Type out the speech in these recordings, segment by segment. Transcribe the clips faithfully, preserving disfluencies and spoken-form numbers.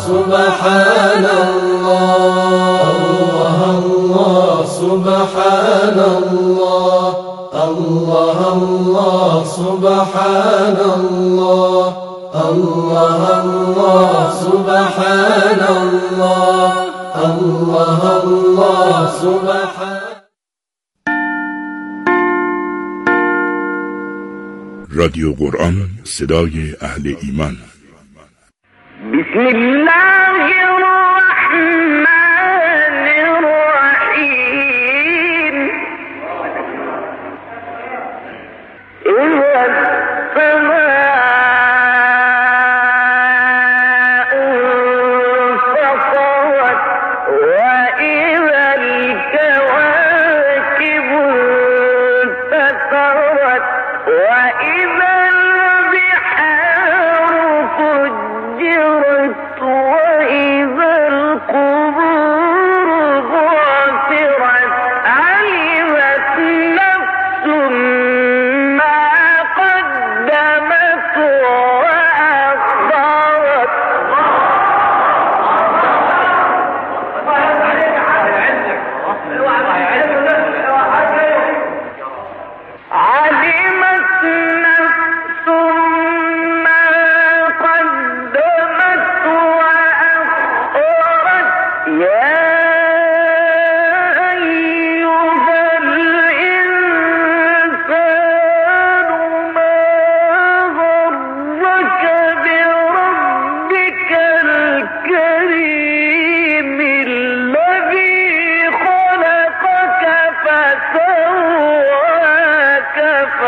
سبحان الله الله سبحان الله الله الله سبحان الله الله الله سبحان الله الله الله سبحان. رادیو قرآن، صدای اهل ایمان. بسم الله الرحمن الرحیم. اذا السماء انفطرت واذا الكواكب انتثرت واذا البحار فجرت واذا القبور بعثرت علمت نفس ما قدمت وأخرت. علمت نفس ما قدمت وأخرت. يا أيها الإنسان ما غرك بربك الكريم الذي خلقك فسواك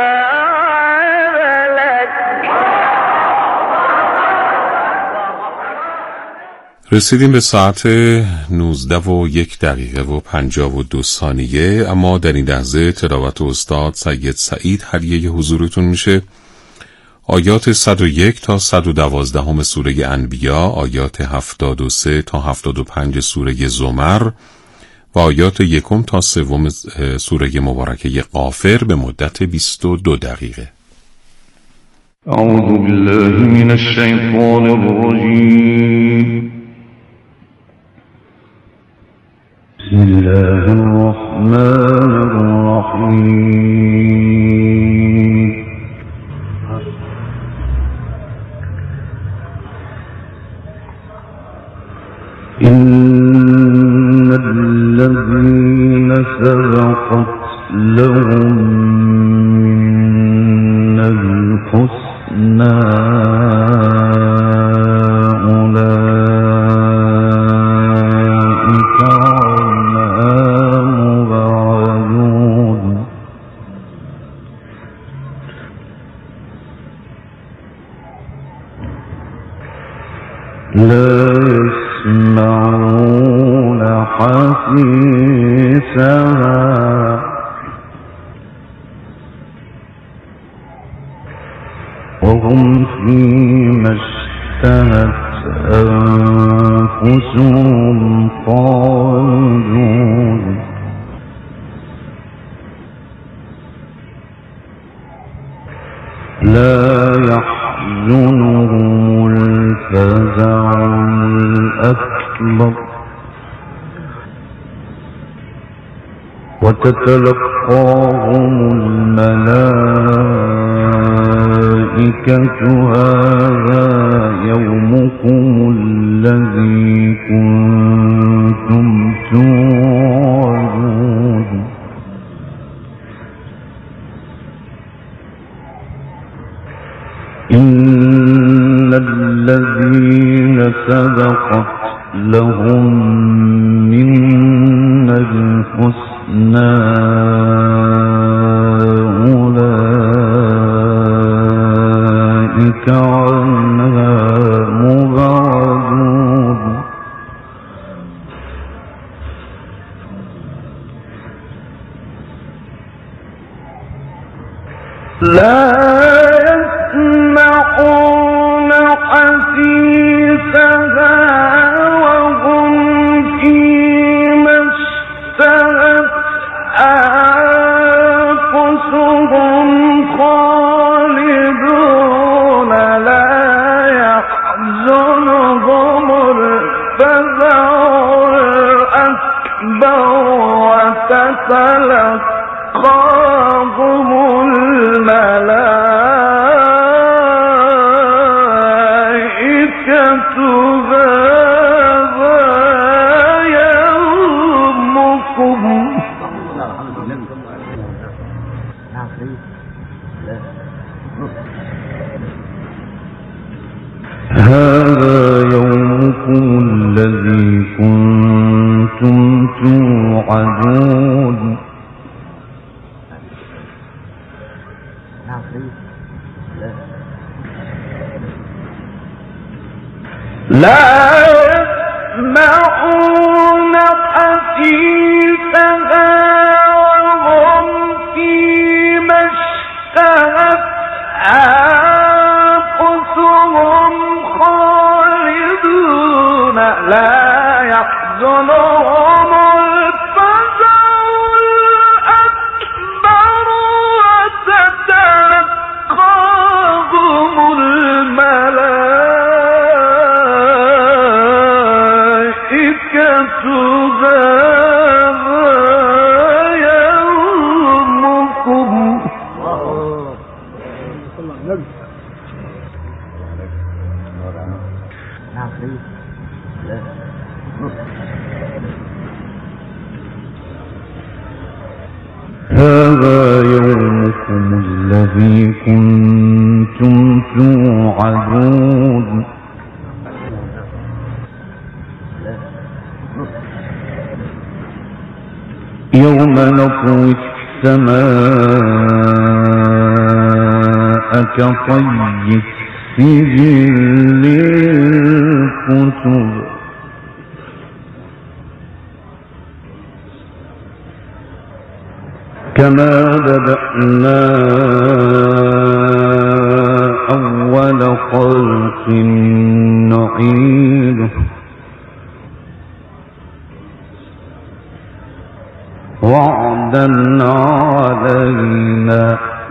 فعدلك. رسیدیم به ساعت نوزده و یک دقیقه و پنجاه و دو ثانیه، اما در این لحظه تلاوت استاد سید سعید هدیه حضورتون میشه. آیات صد و یک تا صد و دوازده هم سوره انبیا، آیات هفتاد و سه تا هفتاد و پنج سوره زمر و آیات یکم تا سوم سوره مبارکه غافر به مدت بیست و دو دقیقه. اعوذ بالله من الشیطان الرجیم. بسم الله الرحمن الرحیم. إن الذين سبقت لهم من الحسنى أولئك عنها مبعدون. لا يسمعون حسيسها وهم فيما اشتهت أنفسهم خالدون. لا يحزنهم الفزع الأكبر وتتلقاهم الملائكة هذا يومكم الذي كنتم توعدون. إن الذين سبقت لهم منا الحسنى أولئك عنها مبعدون. لا يسمعون حسيسها وهم فيما اشتهت أنفسهم خالدون. لا يحزنهم وتتلقاهم الملائكة هذا يومكم هذا يومكم الذي كنتم توعدون لا يسمعون حسيسها وهم فيما اشتهت أنفسهم خالدون لا يحزنهم الفزع الأكبر وتتلقاهم الملائكة هذا يومكم هذا يومكم الذي كنتم توعدون يوم نطوي السماء كطي السجل للكتب كما بدأنا أول خلق نعيده وعدا علينا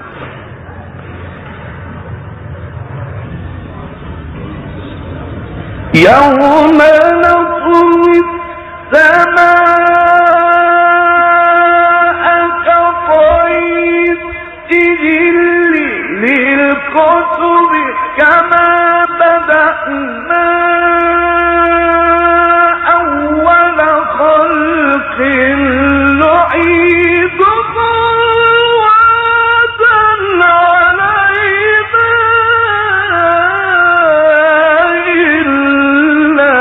يوم نطوي السماء كطي السجل للكتب كما بدأنا أول خلق نعيده وعدا علينا إلا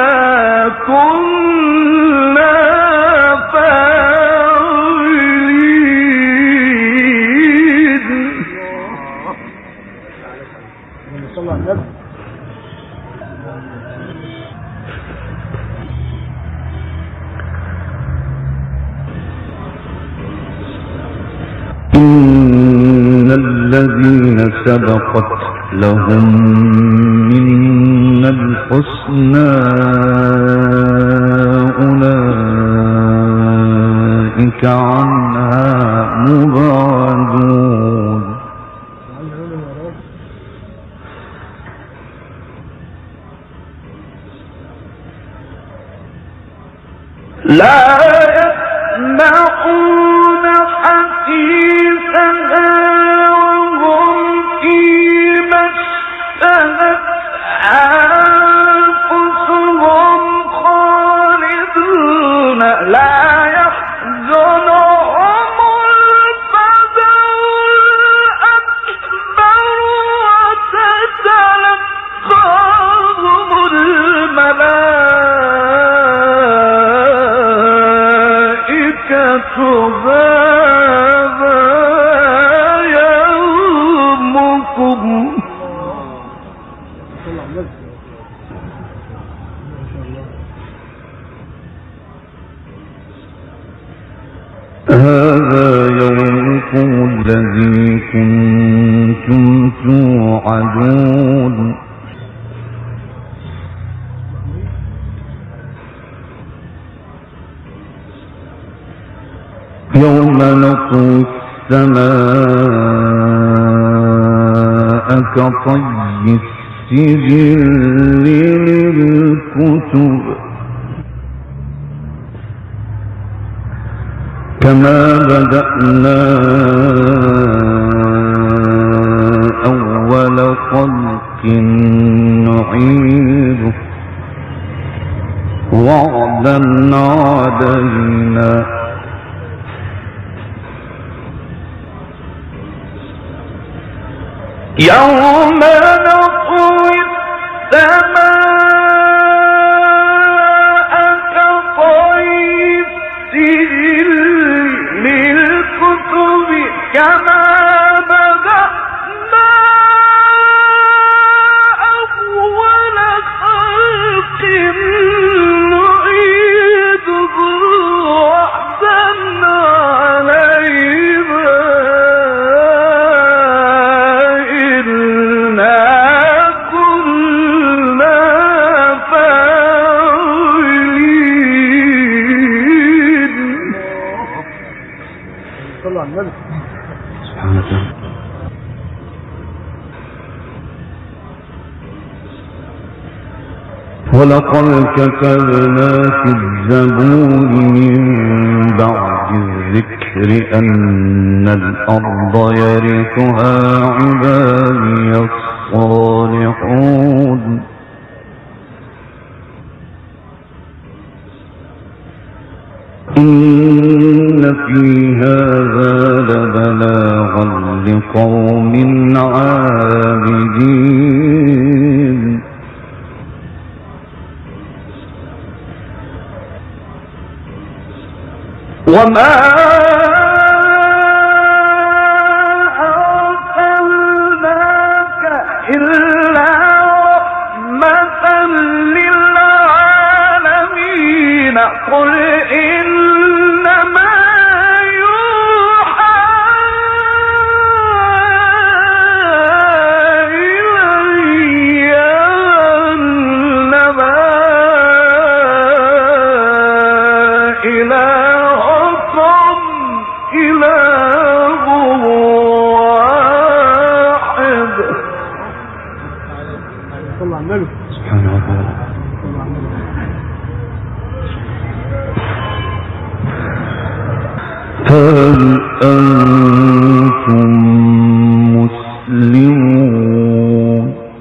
كنا فاعلين إن الذين سبقت لهم منا الحسنى أولئك عنها مبعدون لا يسمعون حسيسها وهم فيما اشتهت أنفسهم خالدون لا يحزنهم الفزع الأكبر وتتلقاهم الملائكة هذا يومكم هذا يومكم الذي كنتم توعدون يوم نطوي السماء كطي السجل للكتب كما بدأنا أول خلق نعيده وعدا علينا يوم نطوي السماء كطي السجل للكتب كما بدأنا أول خلق نعيده وعدا علينا إنا كنا فاعلين. صلى على النبي. سبحان الله. ولقد كتبنا في الزبور من بعد الذكر أن الأرض يرثها عبادي الصالحون إن في هذا لبلاغا لقوم عابدين. وما أرسلناك إلا رحمة للعالمين قل إنما يوحى إلي أنما إلهكم إله واحد. صلى على النبي. سبحانه وتعالى. هل أنتم مسلمون؟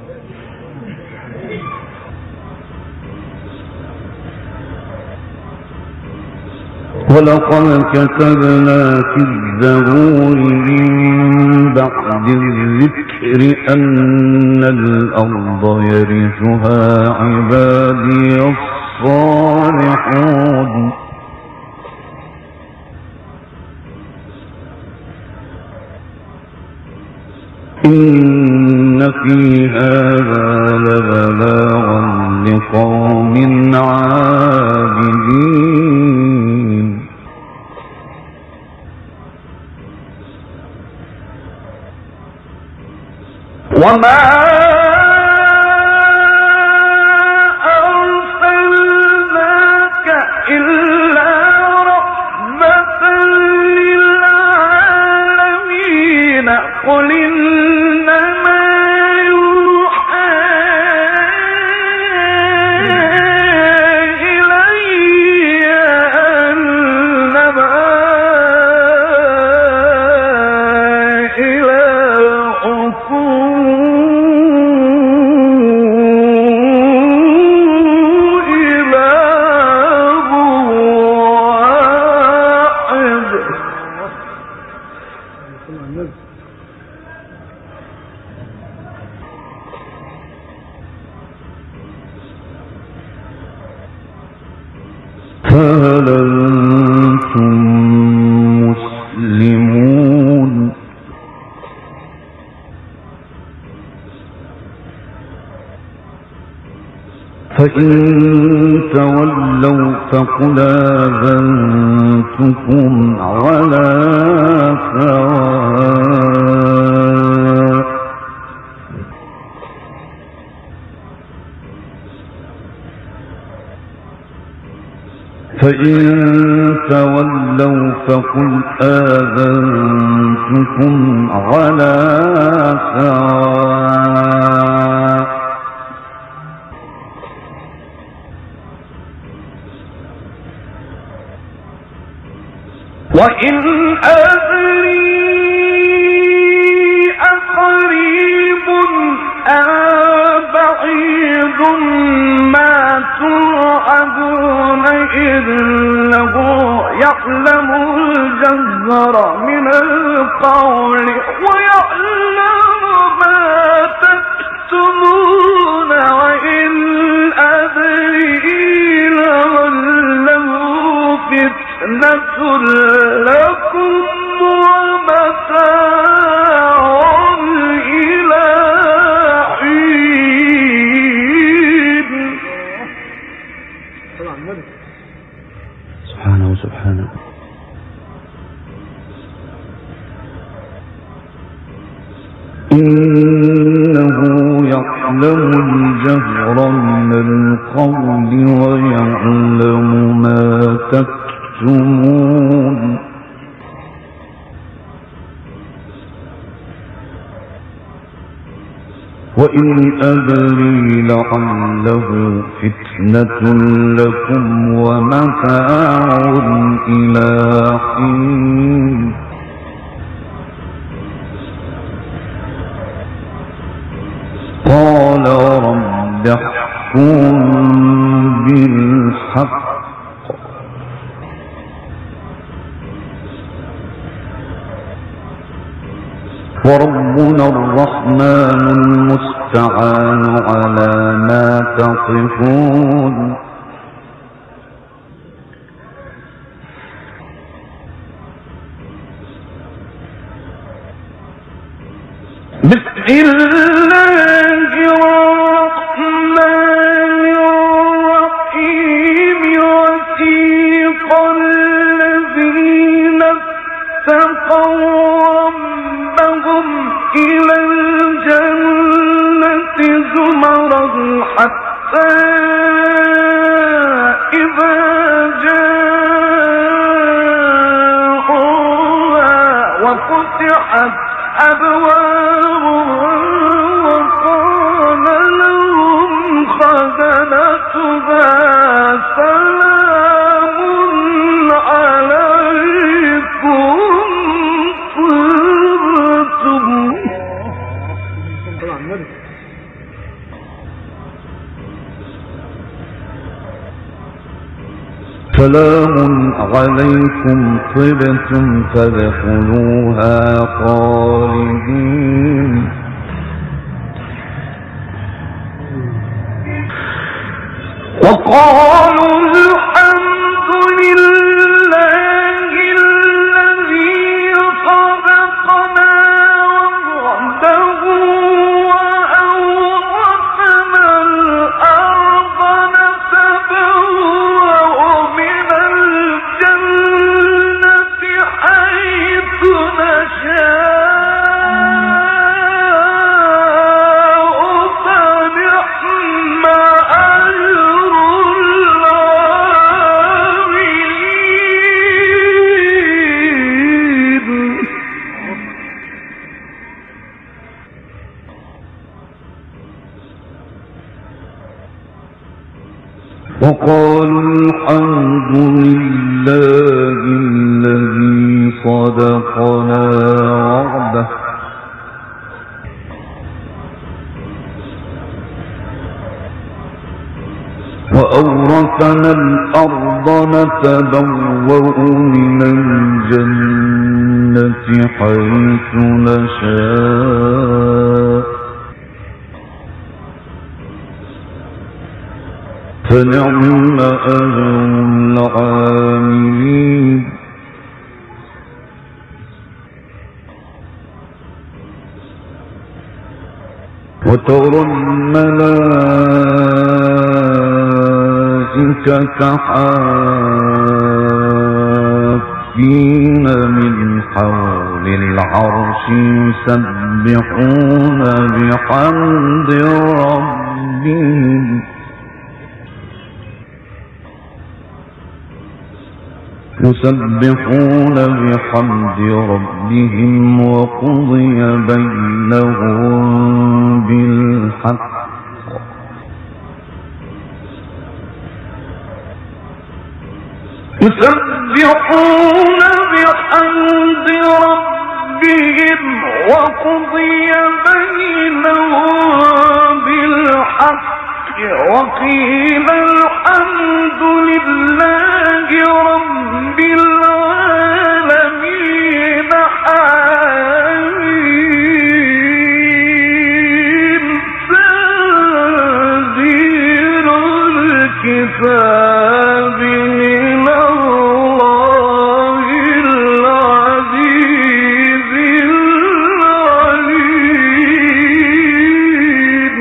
ولقد كتبنا في الزبور من بعد الذكر أن الأرض يرثها عبادي الصالحون إن في هذا لبلاغا لقوم عابدين. وما أرسلناك إلا رحمة للعالمين قل إنما يوحى إلي أنما إلهكم إله واحد. هل أنتم مسلمون؟ فإن تولوا فقل آذنتكم على سواء فإن تولوا فقل آذنتكم على سواء وإن أدري أقريب أم بعيد ما توعدون إنه يعلم الجهر من القول ويعلم ما تكتمون وإن أدري لعله فتنة لكم ومتاع إلى حين. سبحانه سبحانه. إنه يعلم الجهر من القول ويعلم ما تكتمون. وإن أدري لعله فتنة لكم ومتاع إلى حين. قال رب احكم بالحق وربنا الرحمن المستعان على ما تصفون. بسم الله الرحمن الرحيم. وسيق الذين اتقوا ربهم إلى الجنة زمرا حتى إذا جاءوها وفتحت أبوابها وقال لهم خزنتها سلام عليكم طبتم. سلام عليكم طبتم فادخلوها خالدين. وقالوا الحمد لله الذي صدقنا وعده وأورثنا الأرض نتبوأ من الجنة حيث نشاء فنعم أجر العاملين. وقالوا الحمد لله الذي صدقنا وعده وأورثنا الأرض نتبوأ من الجنة حيث نشاء فنعم أجر العاملين. وترى الملائكة حافين من حول العرش يسبحون بحمد ربهم يسبحون بحمد ربهم وقضي بينهم بالحق يسبحون بحمد ربهم وقضي بينهم بالحق وقيل الحمد لله رب العالمين حميد تنزيل الكتاب من الله العزيز العليم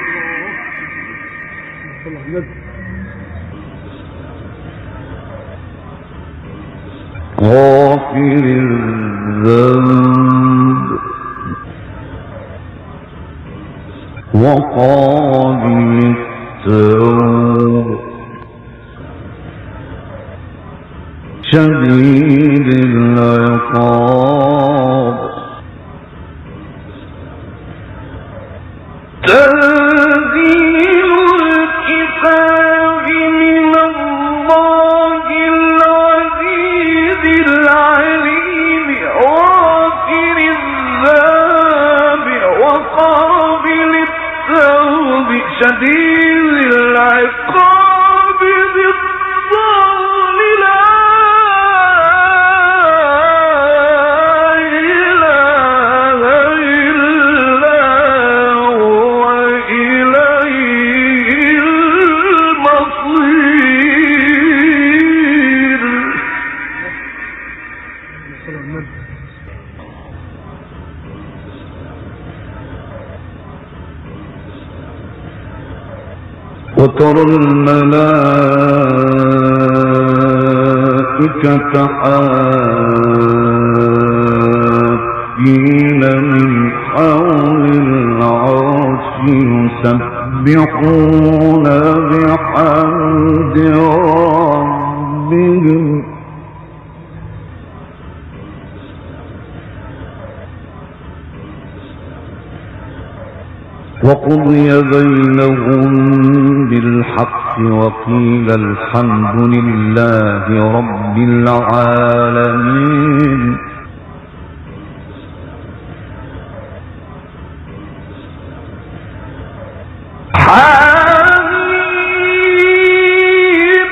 غافر الذنب وقابل التوب شديد العقاب تنزيل الكتاب من الله العزيز العليم غافر الذنب وقابل التوب شديد العقاب ذي الطول لا إله إلا هو إليه المصير وترى الملائكة حافين من حول العرش يسبحون بحمد ربهم وقضي بينهم بالحق وقيل الحمد لله رب العالمين حميد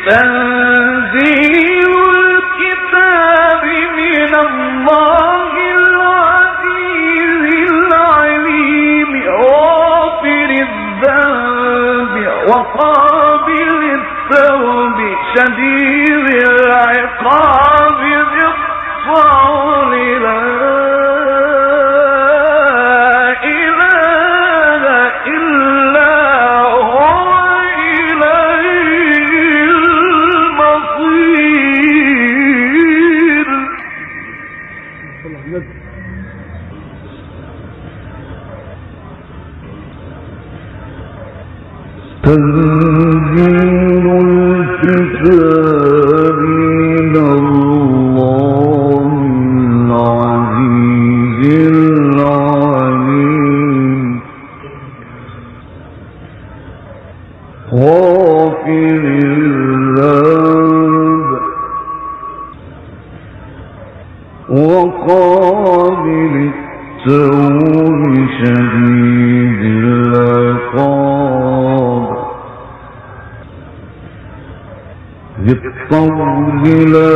تنزيل الكتاب من الله العزيز العليم غافر الذنب وقابل التوب شديد العقاب ذي الطول لا إله إلا هو إليه المصير تنزيل الكتاب من الله العزيز العليم غافر الذنب وقابل التوب شديد العقاب ذي الطول لا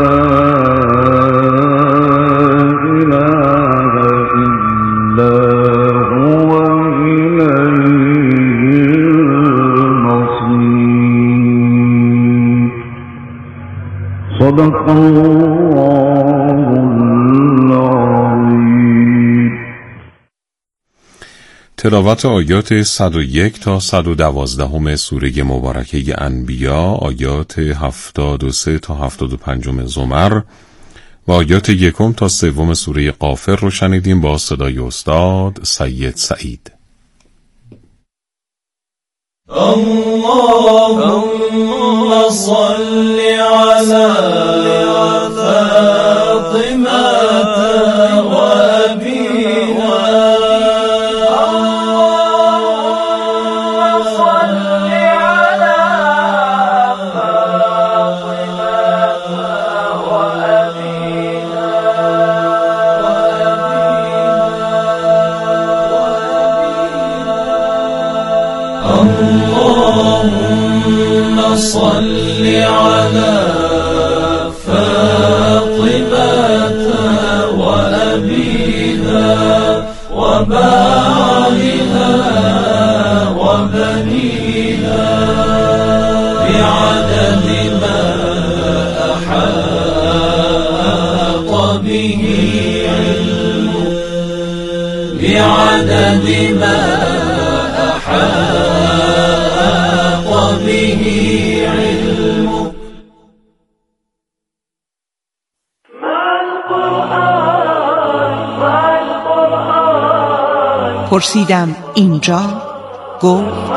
إله إلا هو إليه المصير صدق الله العظيم. تلاوت آیات صد و یک تا صد و دوازده سوره مبارکه انبیا، آیات هفتاد و سه تا هفتاد و پنج زمر و آیات یکم تا سوم سوره غافر رو شنیدیم با صدای استاد سید سعید. اللهم صل على فاطمة وأبيها اللهم صل على فاطمة صل على فاطمة وأبيها وبعلها وبنيها بعدد ما أحاط به علمه بعدد ما أحاط به علمه. پرسیدم اینجا گفت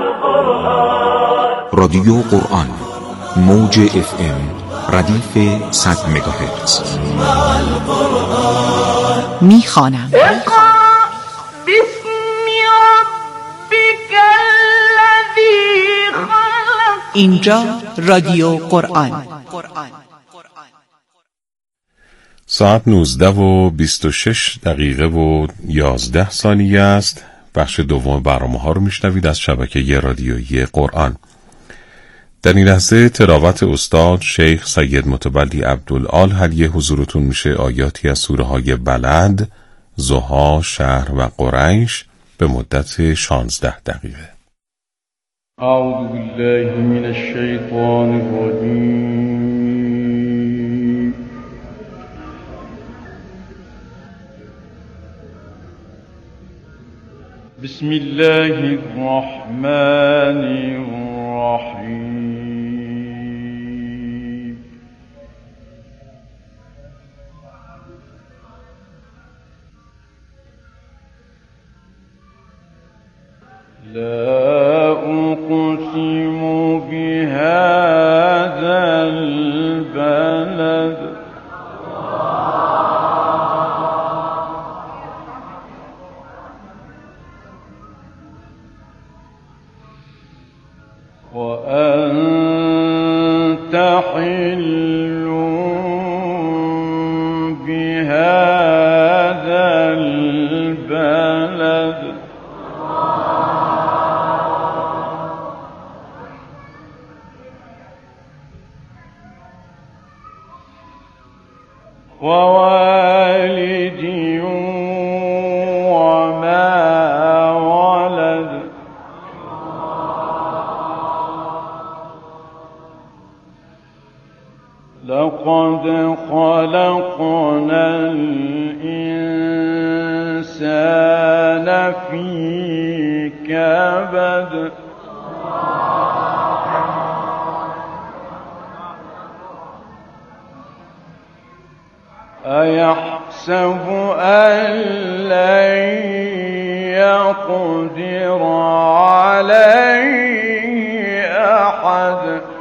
رادیو قرآن موج اف ام ردیف صد مگاهرتز. میخوانم اینجا رادیو قرآن. ساعت نوزده و بیست و شش دقیقه و یازده ثانیه است. بخش دوم برنامه ها رو میشنوید از شبکه رادیویی قرآن. در این لحظه تلاوت استاد شیخ سید متولی عبدالعال هدیه حضورتون میشه آیاتی از سوره های بلد، ضحی، شهر و قریش به مدت شانزده دقیقه. أعوذ بالله من الشيطان الرجيم. بسم الله الرحمن الرحيم. لا أقسم بهذا البلد وأنت حل بهذا البلد ووالد وما ولد لقد خلقنا الإنسان في كبد أيحسب أن لن يقدر عليه أحد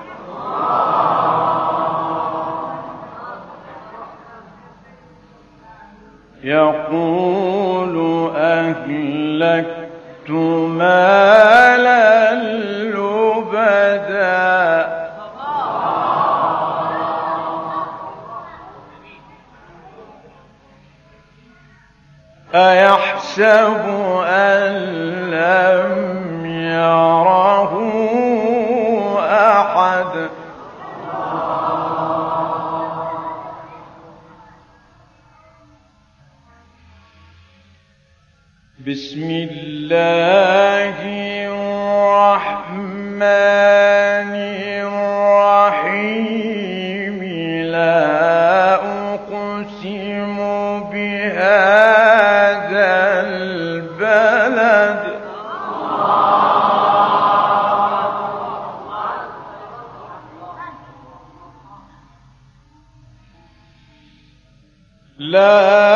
يقول أهلكت مالا لبدا أيحسب أن لم يره أحد بسم الله الرحمن الرحيم. لا أقسم بهذا البلد لا